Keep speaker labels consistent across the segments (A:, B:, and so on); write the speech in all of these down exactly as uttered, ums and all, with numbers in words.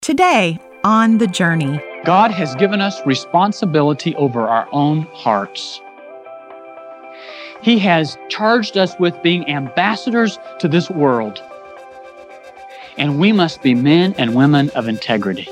A: Today, on The Journey,
B: God has given us responsibility over our own hearts. He has charged us with being ambassadors to this world. And we must be men and women of integrity.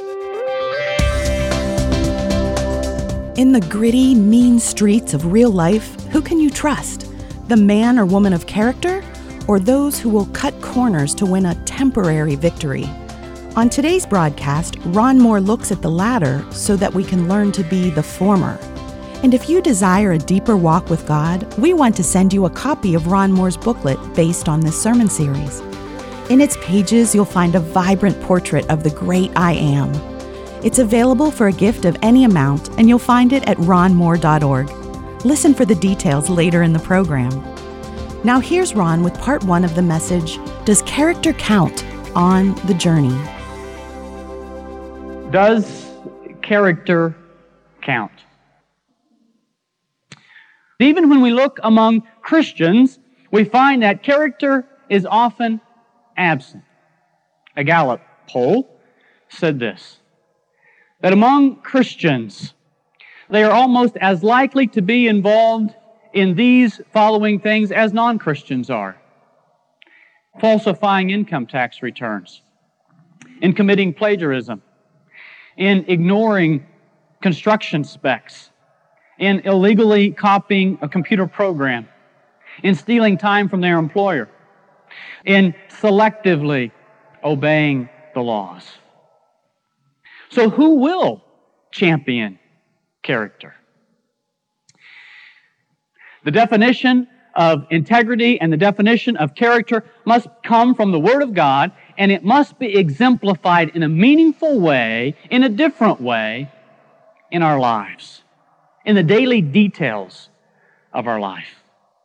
A: In the gritty, mean streets of real life, who can you trust? The man or woman of character, or those who will cut corners to win a temporary victory? On today's broadcast, Ron Moore looks at the latter so that we can learn to be the former. And if you desire a deeper walk with God, we want to send you a copy of Ron Moore's booklet based on this sermon series. In its pages, you'll find a vibrant portrait of the great I Am. It's available for a gift of any amount, and you'll find it at ron moore dot org. Listen for the details later in the program. Now here's Ron with part one of the message, Does Character Count? On The Journey.
B: Does character count? Even when we look among Christians, we find that character is often absent. A Gallup poll said this, that among Christians, they are almost as likely to be involved in these following things as non-Christians are. Falsifying income tax returns, in committing plagiarism, in ignoring construction specs, in illegally copying a computer program, in stealing time from their employer, in selectively obeying the laws. So who will champion character? The definition of integrity and the definition of character must come from the Word of God, and it must be exemplified in a meaningful way, in a different way, in our lives, in the daily details of our life.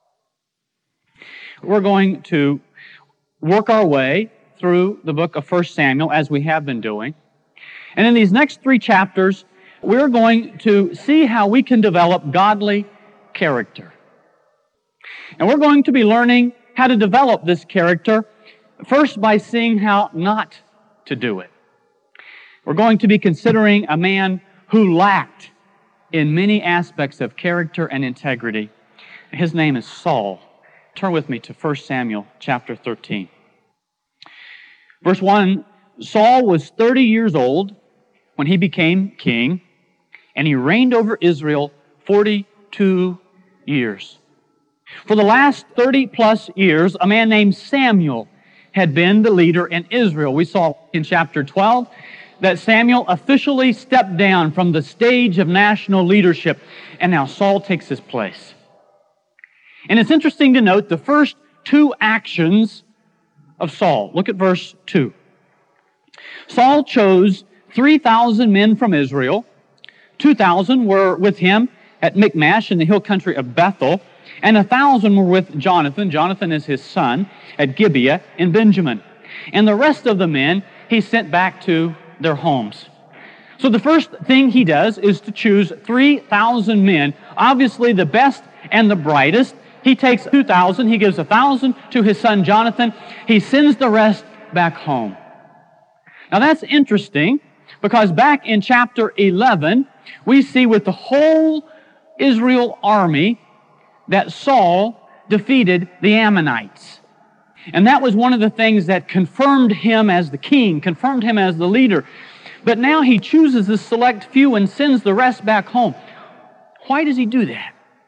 B: We're going to work our way through the book of First Samuel, as we have been doing. And in these next three chapters, we're going to see how we can develop godly character. And we're going to be learning how to develop this character, first by seeing how not to do it. We're going to be considering a man who lacked in many aspects of character and integrity. His name is Saul. Turn with me to First Samuel chapter thirteen. Verse one, Saul was thirty years old when he became king, and he reigned over Israel forty-two years. For the last thirty plus years, a man named Samuel had been the leader in Israel. We saw in chapter twelve that Samuel officially stepped down from the stage of national leadership, and now Saul takes his place. And it's interesting to note the first two actions of Saul. Look at verse two. Saul chose three thousand men from Israel. two thousand were with him at Michmash in the hill country of Bethel, and a thousand were with Jonathan. Jonathan is his son at Gibeah in Benjamin. And the rest of the men he sent back to their homes. So the first thing he does is to choose three thousand men, obviously the best and the brightest. He takes two thousand, he gives one thousand to his son Jonathan. He sends the rest back home. Now that's interesting, because back in chapter eleven, we see with the whole Israel army that Saul defeated the Ammonites. And that was one of the things that confirmed him as the king, confirmed him as the leader. But now he chooses the select few and sends the rest back home. Why does he do that?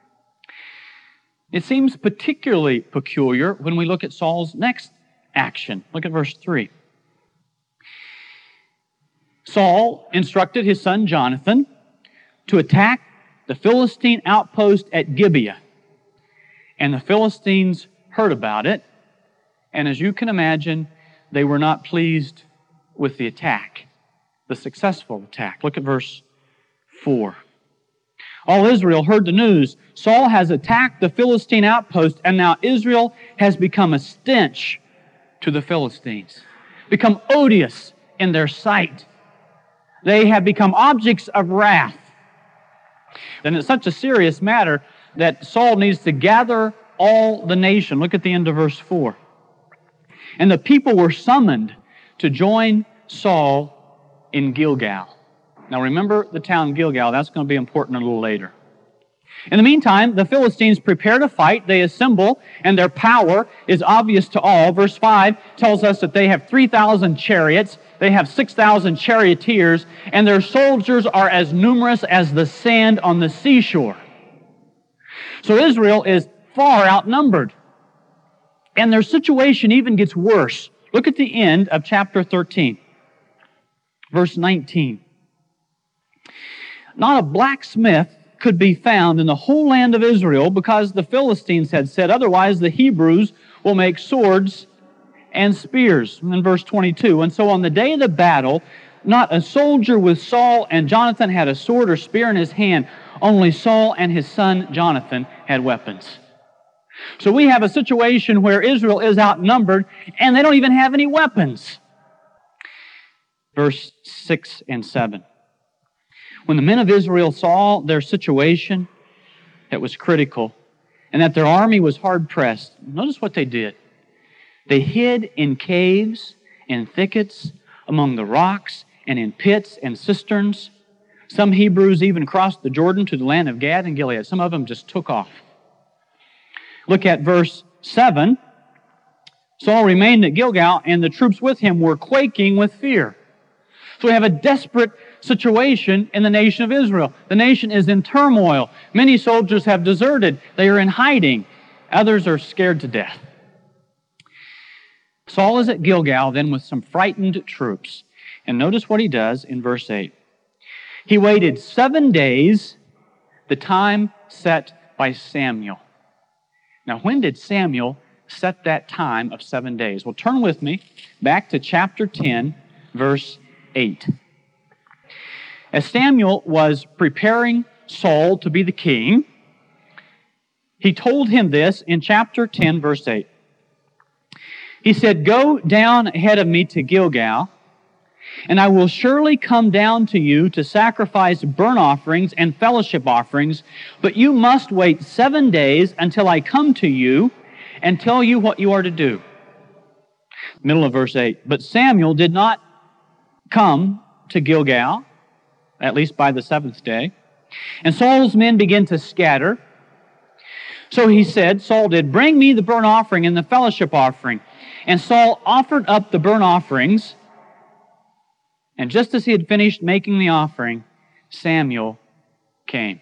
B: It seems particularly peculiar when we look at Saul's next action. Look at verse three. Saul instructed his son Jonathan to attack the Philistine outpost at Gibeah. And the Philistines heard about it, and as you can imagine, they were not pleased with the attack, the successful attack. Look at verse four. All Israel heard the news. Saul has attacked the Philistine outpost, and now Israel has become a stench to the Philistines, become odious in their sight. They have become objects of wrath. And it's such a serious matter that Saul needs to gather all the nation. Look at the end of verse four. And the people were summoned to join Saul in Gilgal. Now remember the town Gilgal. That's going to be important a little later. In the meantime, the Philistines prepare to fight. They assemble, and their power is obvious to all. Verse five tells us that they have three thousand chariots, they have six thousand charioteers, and their soldiers are as numerous as the sand on the seashore. So Israel is far outnumbered. And their situation even gets worse. Look at the end of chapter thirteen, verse nineteen. Not a blacksmith could be found in the whole land of Israel, because the Philistines had said, otherwise the Hebrews will make swords and spears. In verse twenty-two, and so on the day of the battle, not a soldier with Saul and Jonathan had a sword or spear in his hand. Only Saul and his son Jonathan had weapons. So we have a situation where Israel is outnumbered, and they don't even have any weapons. Verse six and seven. When the men of Israel saw their situation that was critical, and that their army was hard-pressed, notice what they did. They hid in caves and thickets, among the rocks, and in pits and cisterns. Some Hebrews even crossed the Jordan to the land of Gad and Gilead. Some of them just took off. Look at verse seven. Saul remained at Gilgal, and the troops with him were quaking with fear. So we have a desperate situation in the nation of Israel. The nation is in turmoil. Many soldiers have deserted. They are in hiding. Others are scared to death. Saul is at Gilgal then with some frightened troops. And notice what he does in verse eight. He waited seven days, the time set by Samuel. Now, when did Samuel set that time of seven days? Well, turn with me back to chapter ten, verse eight. As Samuel was preparing Saul to be the king, he told him this in chapter ten, verse eight. He said, "Go down ahead of me to Gilgal, and I will surely come down to you to sacrifice burnt offerings and fellowship offerings, but you must wait seven days until I come to you and tell you what you are to do." Middle of verse eight. But Samuel did not come to Gilgal, at least by the seventh day. And Saul's men began to scatter. So he said, Saul did, "Bring me the burnt offering and the fellowship offering." And Saul offered up the burnt offerings. And just as he had finished making the offering, Samuel came.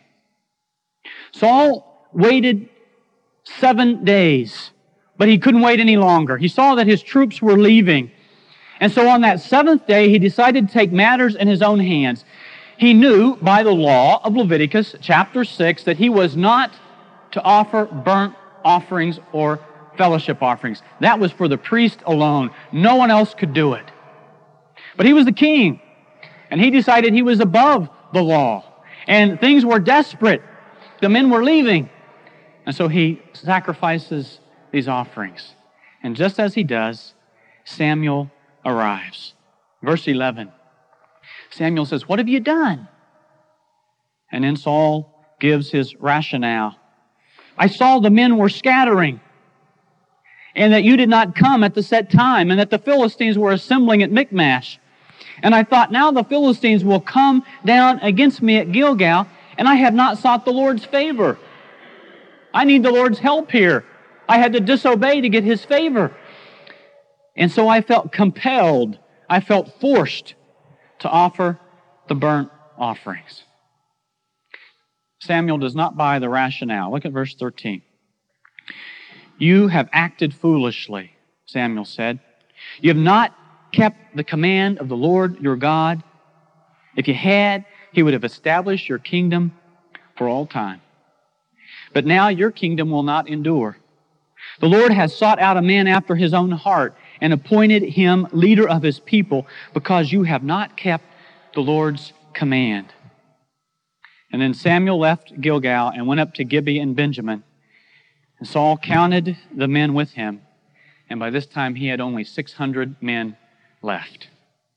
B: Saul waited seven days, but he couldn't wait any longer. He saw that his troops were leaving. And so on that seventh day, he decided to take matters in his own hands. He knew by the law of Leviticus chapter six that he was not to offer burnt offerings or fellowship offerings. That was for the priest alone. No one else could do it. But he was the king, and he decided he was above the law. And things were desperate. The men were leaving. And so he sacrifices these offerings. And just as he does, Samuel arrives. Verse eleven. Samuel says, "What have you done?" And then Saul gives his rationale. "I saw the men were scattering, and that you did not come at the set time, and that the Philistines were assembling at Michmash. And I thought, now the Philistines will come down against me at Gilgal, and I have not sought the Lord's favor. I need the Lord's help here. I had to disobey to get His favor. And so I felt compelled, I felt forced to offer the burnt offerings." Samuel does not buy the rationale. Look at verse thirteen. "You have acted foolishly," Samuel said. "You have not kept the command of the Lord your God. If you had, He would have established your kingdom for all time. But now your kingdom will not endure. The Lord has sought out a man after His own heart and appointed him leader of His people, because you have not kept the Lord's command." And then Samuel left Gilgal and went up to Gibeah and Benjamin. And Saul counted the men with him, and by this time he had only six hundred men left.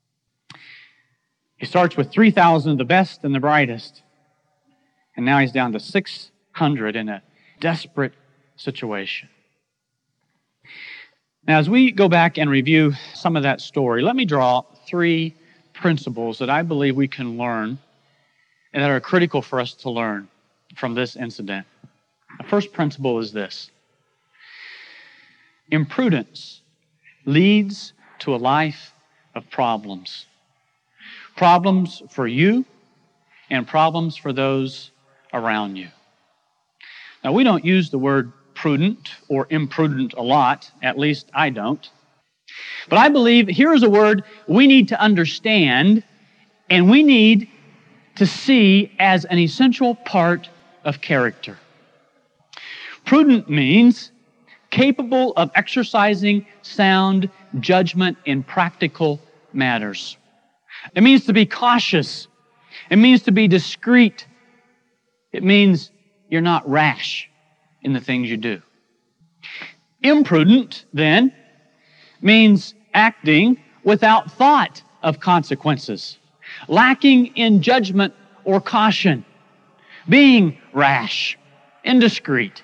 B: He starts with three thousand of the best and the brightest, and now he's down to six hundred in a desperate situation. Now, as we go back and review some of that story, let me draw three principles that I believe we can learn and that are critical for us to learn from this incident. The first principle is this: imprudence leads to a life of problems. Problems for you and problems for those around you. Now, we don't use the word prudent or imprudent a lot, at least I don't. But I believe here is a word we need to understand and we need to see as an essential part of character. Prudent means capable of exercising sound judgment in practical matters. It means to be cautious. It means to be discreet. It means you're not rash in the things you do. Imprudent, then, means acting without thought of consequences, lacking in judgment or caution, being rash, indiscreet.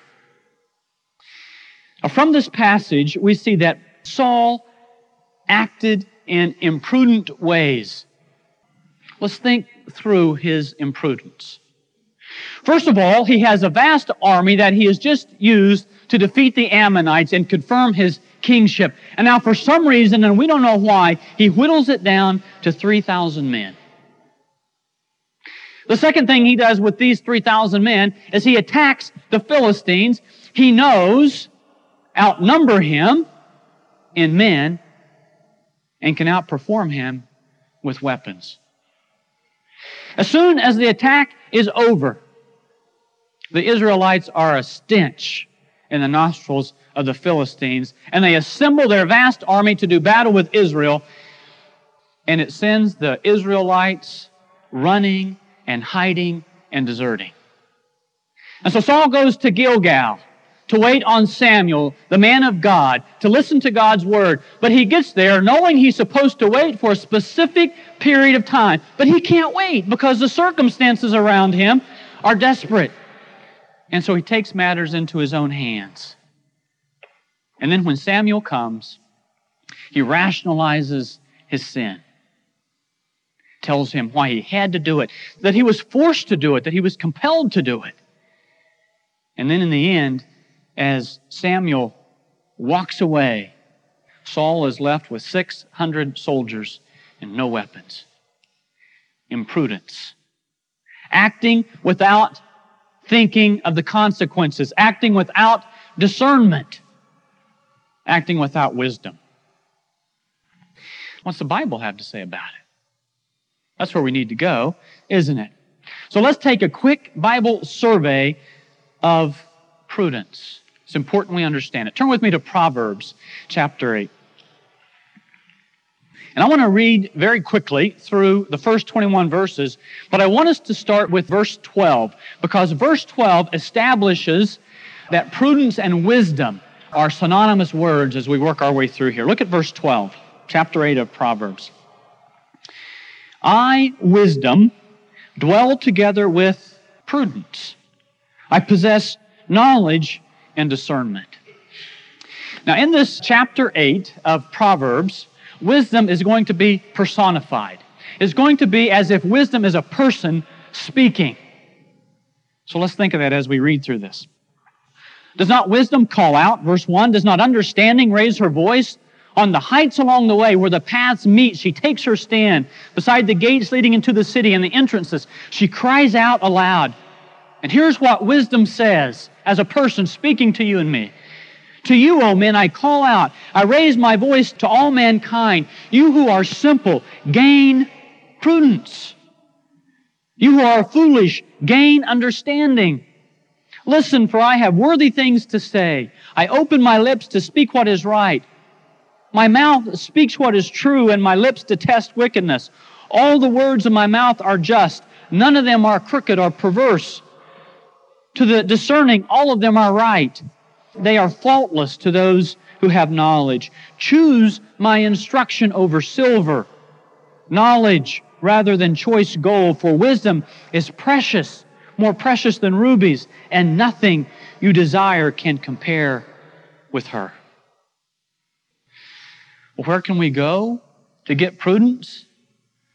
B: Now, from this passage, we see that Saul acted in imprudent ways. Let's think through his imprudence. First of all, he has a vast army that he has just used to defeat the Ammonites and confirm his kingship. And now for some reason, and we don't know why, he whittles it down to three thousand men. The second thing he does with these three thousand men is he attacks the Philistines. He knows outnumber him in men and can outperform him with weapons. As soon as the attack is over, the Israelites are a stench in the nostrils of the Philistines, and they assemble their vast army to do battle with Israel, and it sends the Israelites running and hiding and deserting. And so Saul goes to Gilgal to wait on Samuel, the man of God, to listen to God's word. But he gets there knowing he's supposed to wait for a specific period of time. But he can't wait because the circumstances around him are desperate. And so he takes matters into his own hands. And then when Samuel comes, he rationalizes his sin. Tells him why he had to do it, that he was forced to do it, that he was compelled to do it. And then in the end, as Samuel walks away, Saul is left with six hundred soldiers and no weapons. Imprudence. Acting without thinking of the consequences. Acting without discernment. Acting without wisdom. What's the Bible have to say about it? That's where we need to go, isn't it? So let's take a quick Bible survey of prudence. It's important we understand it. Turn with me to Proverbs chapter eight. And I want to read very quickly through the first twenty-one verses, but I want us to start with verse twelve, because verse twelve establishes that prudence and wisdom are synonymous words as we work our way through here. Look at verse twelve, chapter eight of Proverbs. I, wisdom, dwell together with prudence. I possess knowledge and discernment. Now, in this chapter eight of Proverbs, wisdom is going to be personified. It's going to be as if wisdom is a person speaking. So let's think of that as we read through this. Does not wisdom call out? Verse one, does not understanding raise her voice? On the heights along the way where the paths meet, she takes her stand. Beside the gates leading into the city and the entrances, she cries out aloud. And here's what wisdom says as a person speaking to you and me. To you, O men, I call out. I raise my voice to all mankind. You who are simple, gain prudence. You who are foolish, gain understanding. Listen, for I have worthy things to say. I open my lips to speak what is right. My mouth speaks what is true, and my lips detest wickedness. All the words of my mouth are just. None of them are crooked or perverse. To the discerning, all of them are right. They are faultless to those who have knowledge. Choose my instruction over silver, knowledge rather than choice gold, for wisdom is precious, more precious than rubies, and nothing you desire can compare with her. Well, where can we go to get prudence?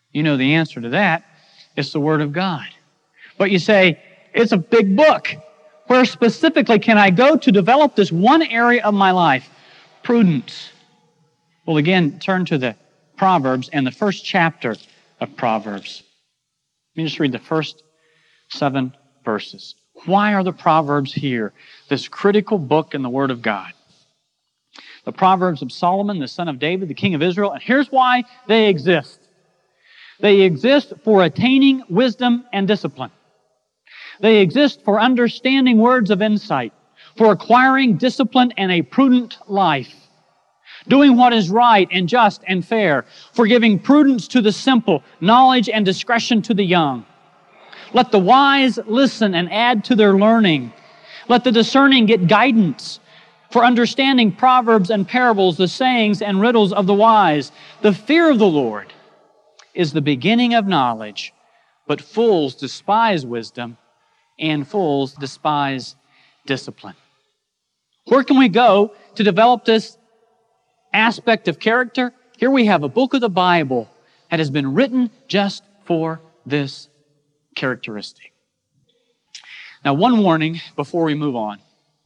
B: You know the answer to that. It's the Word of God. But you say, it's a big book. Where specifically can I go to develop this one area of my life? Prudence. Well, again, turn to the Proverbs and the first chapter of Proverbs. Let me just read the first seven verses. Why are the Proverbs here? This critical book in the Word of God. The Proverbs of Solomon, the son of David, the king of Israel. And here's why they exist. They exist for attaining wisdom and discipline. They exist for understanding words of insight, for acquiring discipline and a prudent life, doing what is right and just and fair, for giving prudence to the simple, knowledge and discretion to the young. Let the wise listen and add to their learning. Let the discerning get guidance for understanding proverbs and parables, the sayings and riddles of the wise. The fear of the Lord is the beginning of knowledge, but fools despise wisdom, and fools despise discipline. Where can we go to develop this aspect of character? Here we have a book of the Bible that has been written just for this characteristic. Now, one warning before we move on.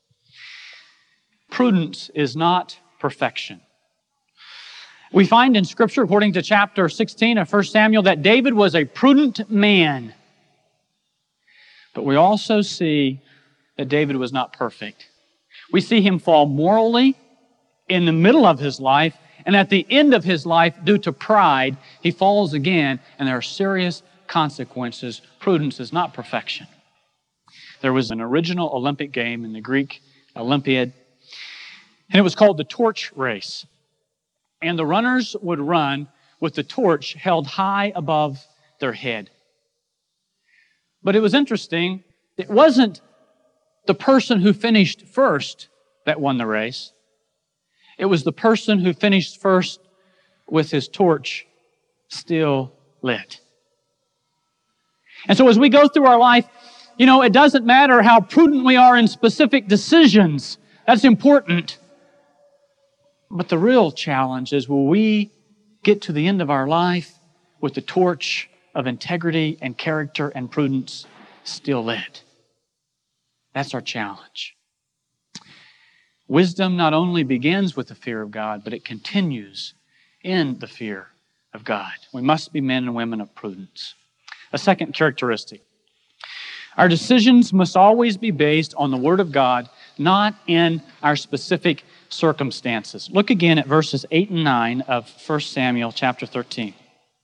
B: Prudence is not perfection. We find in Scripture, according to chapter sixteen of First Samuel, that David was a prudent man. But we also see that David was not perfect. We see him fall morally in the middle of his life, and at the end of his life, due to pride, he falls again, and there are serious consequences. Prudence is not perfection. There was an original Olympic game in the Greek Olympiad, and it was called the torch race. And the runners would run with the torch held high above their head. But it was interesting, it wasn't the person who finished first that won the race. It was the person who finished first with his torch still lit. And so as we go through our life, you know, it doesn't matter how prudent we are in specific decisions. That's important. But the real challenge is, will we get to the end of our life with the torch of integrity and character and prudence still lit? That's our challenge. Wisdom not only begins with the fear of God, but it continues in the fear of God. We must be men and women of prudence. A second characteristic. Our decisions must always be based on the Word of God, not in our specific circumstances. Look again at verses eight and nine of First Samuel chapter thirteen.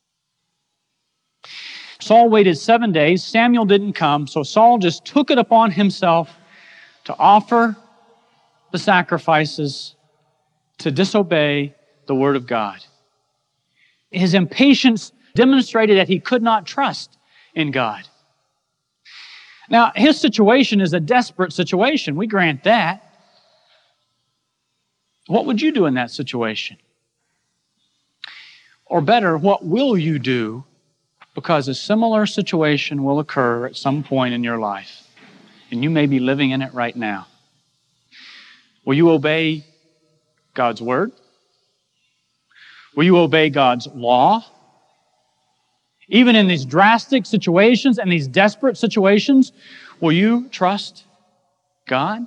B: Saul waited seven days. Samuel didn't come, so Saul just took it upon himself to offer the sacrifices, to disobey the Word of God. His impatience demonstrated that he could not trust in God. Now, his situation is a desperate situation. We grant that. What would you do in that situation? Or better, what will you do? Because a similar situation will occur at some point in your life, and you may be living in it right now. Will you obey God's Word? Will you obey God's law? Even in these drastic situations and these desperate situations, will you trust God?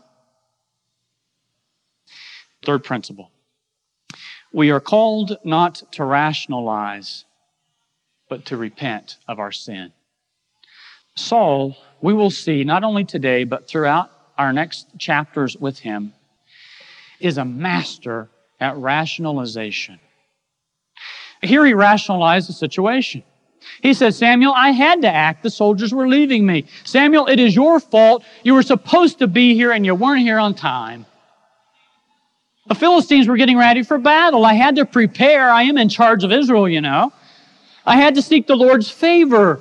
B: Third principle. We are called not to rationalize, but to repent of our sin. Saul, we will see not only today, but throughout our next chapters with him, is a master at rationalization. Here he rationalized the situation. He said, Samuel, I had to act. The soldiers were leaving me. Samuel, it is your fault. You were supposed to be here and you weren't here on time. The Philistines were getting ready for battle. I had to prepare. I am in charge of Israel, you know. I had to seek the Lord's favor.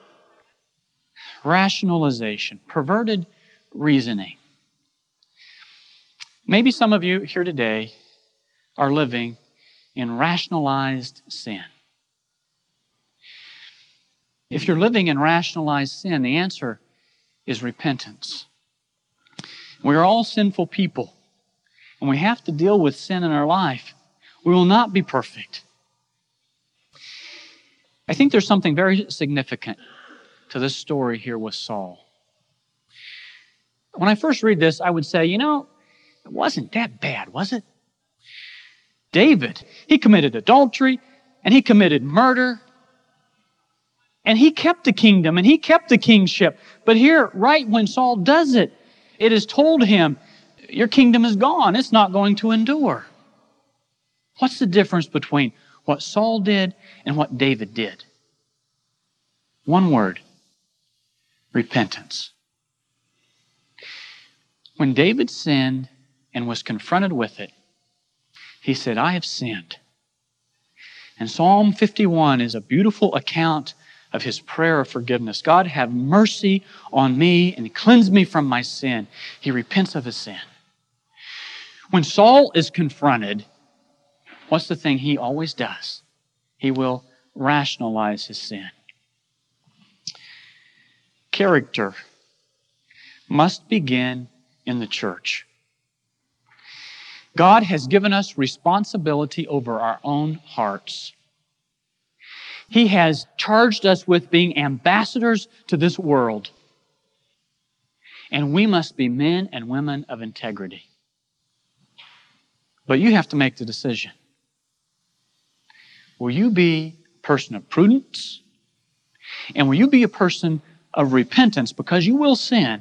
B: Rationalization, perverted reasoning. Maybe some of you here today are living in rationalized sin. If you're living in rationalized sin, the answer is repentance. We are all sinful people, and we have to deal with sin in our life. We will not be perfect. I think there's something very significant to this story here with Saul. When I first read this, I would say, you know, it wasn't that bad, was it? David, he committed adultery, and he committed murder, and he kept the kingdom, and he kept the kingship. But here, right when Saul does it, it is told him, your kingdom is gone. It's not going to endure. What's the difference between what Saul did and what David did? One word: repentance. When David sinned and was confronted with it, he said, I have sinned. And Psalm fifty-one is a beautiful account of his prayer of forgiveness. God, have mercy on me and cleanse me from my sin. He repents of his sin. When Saul is confronted, what's the thing he always does? He will rationalize his sin. Character must begin in the church. God has given us responsibility over our own hearts. He has charged us with being ambassadors to this world. And we must be men and women of integrity. But you have to make the decision. Will you be a person of prudence? And will you be a person of repentance, because you will sin?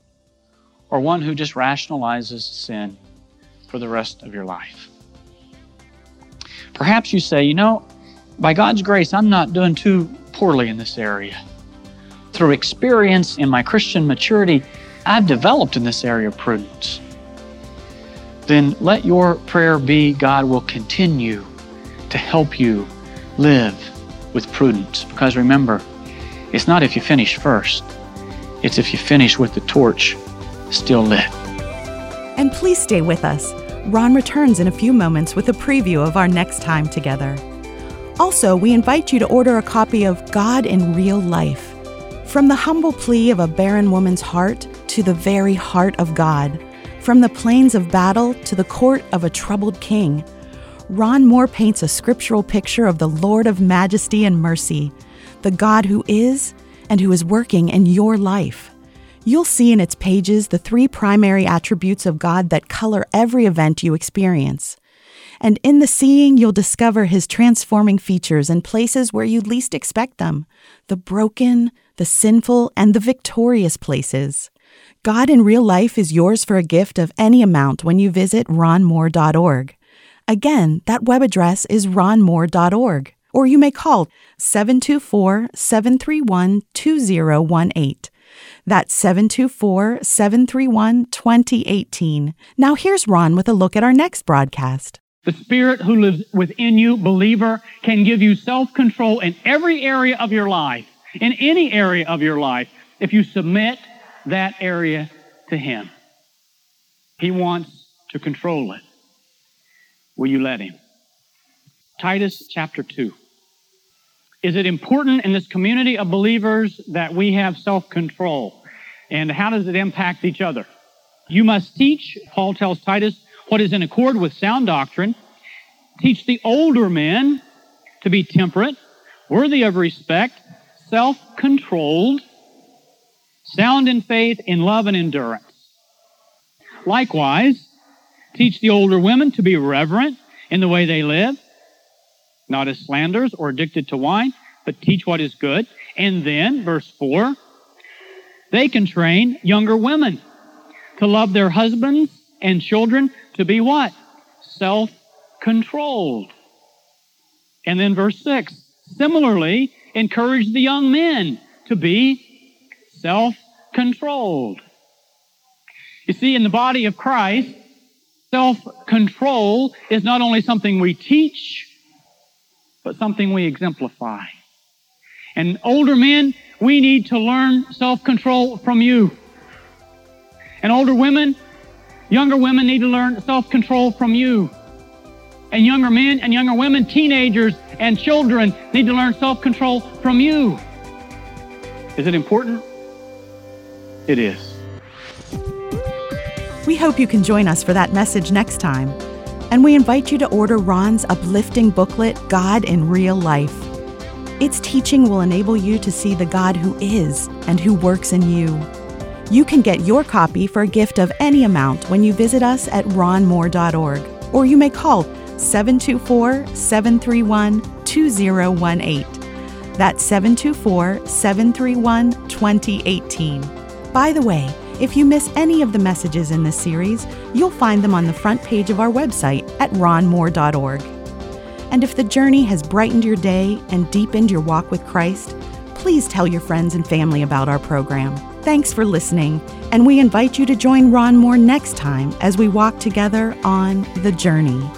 B: Or one who just rationalizes sin for the rest of your life? Perhaps you say, you know, by God's grace, I'm not doing too poorly in this area. Through experience in my Christian maturity, I've developed in this area of prudence. Then let your prayer be, God will continue to help you live with prudence. Because remember, it's not if you finish first, it's if you finish with the torch still lit.
A: And please stay with us. Ron returns in a few moments with a preview of our next time together. Also, we invite you to order a copy of God in Real Life. From the humble plea of a barren woman's heart to the very heart of God, from the plains of battle to the court of a troubled king, Ron Moore paints a scriptural picture of the Lord of majesty and mercy, the God who is and who is working in your life. You'll see in its pages the three primary attributes of God that color every event you experience. And in the seeing, you'll discover His transforming features in places where you'd least expect them, the broken, the sinful, and the victorious places. God in Real Life is yours for a gift of any amount when you visit ron moore dot org. Again, that web address is ron moore dot org, or you may call seven two four, seven three one, two zero one eight. That's seven two four, seven three one, two zero one eight. Now here's Ron with a look at our next broadcast.
B: The Spirit who lives within you, believer, can give you self-control in every area of your life, in any area of your life, if you submit that area to Him. He wants to control it. Will you let Him? Titus chapter two. Is it important in this community of believers that we have self-control? And how does it impact each other? You must teach, Paul tells Titus, what is in accord with sound doctrine. Teach the older men to be temperate, worthy of respect, self-controlled, sound in faith, in love and endurance. Likewise, teach the older women to be reverent in the way they live, not as slanderers or addicted to wine, but teach what is good. And then, verse four, they can train younger women to love their husbands and children to be what? Self-controlled. And then verse six, similarly, encourage the young men to be self-controlled. You see, in the body of Christ, self-control is not only something we teach, but something we exemplify. And older men, we need to learn self-control from you. And older women, younger women need to learn self-control from you. And younger men and younger women, teenagers and children need to learn self-control from you. Is it important? It is.
A: We hope you can join us for that message next time. And we invite you to order Ron's uplifting booklet, God in Real Life. Its teaching will enable you to see the God who is and who works in you. You can get your copy for a gift of any amount when you visit us at ron moore dot org, or you may call seven two four, seven three one, two zero one eight. That's seven two four, seven three one, two zero one eight. By the way, if you miss any of the messages in this series, you'll find them on the front page of our website at ron moore dot org. And if the journey has brightened your day and deepened your walk with Christ, please tell your friends and family about our program. Thanks for listening, and we invite you to join Ron Moore next time as we walk together on The Journey.